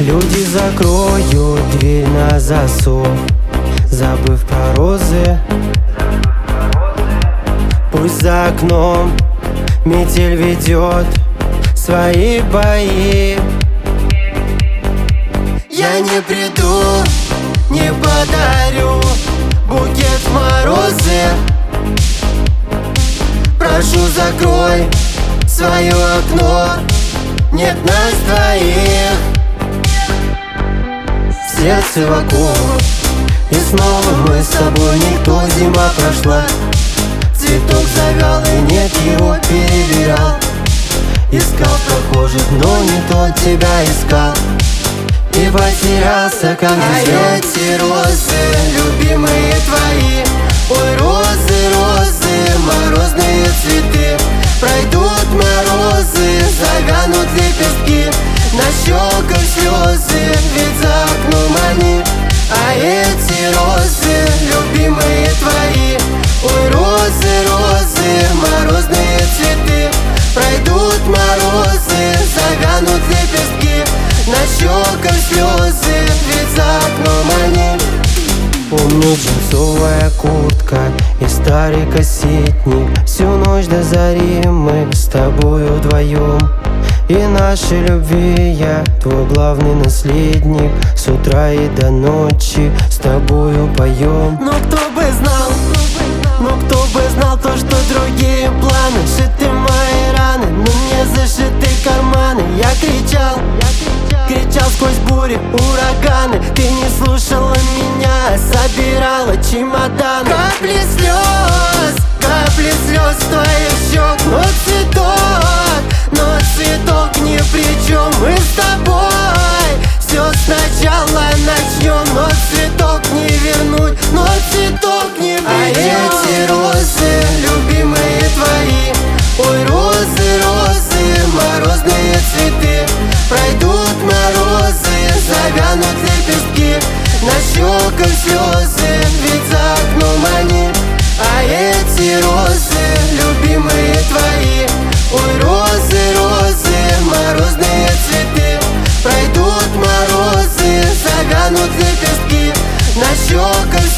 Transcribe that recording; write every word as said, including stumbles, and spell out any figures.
Люди закроют дверь на засов, забыв про розы. Пусть за окном метель ведет свои бои. Я не приду, не подарю букет в морозы. Прошу, закрой свое окно, нет нас двоих. Сердце вокруг, и снова мы с тобой. Никто, зима прошла, цветок завял, и нет, его перебирал. Искал прохожих, но не тот тебя искал, и потерялся, как а эти розы, любимые твои. Ой, розы, розы, морозные цветы. Пройдут морозы, завянут лепестки, на щеках слезы, ведь за окном они. А эти розы, любимые твои. Ой, розы, розы, морозные цветы. Пройдут морозы, завянут лепестки, на щеках слезы, ведь за окном они. Помню джинсовая куртка и старый кассетник. Всю ночь до зари мы с тобою вдвоем, и нашей любви я твой главный наследник. С утра и до ночи с тобою поем. Но кто бы знал, но кто бы знал то, что другие планы. Шиты мои раны, но не зашиты карманы. Я кричал, кричал сквозь бури, ураганы. Ты не слушала меня, собирала чемоданы. Капли слез, капли слез с твоих щек. Но цветок, но цветок ни при чем. Мы с тобой все сначала начнем. Но цветок не вернуть, но цветок не при чем. А эти розы, любимые твои. Ой, розы, розы, морозные цветы. Пройдут морозы, завянут лепестки, на щеках слезы, ведь за окном они. А эти розы, любимые твои. Ой, розы, розы, морозные цветы. Пройдут морозы, завянут лепестки, на щеках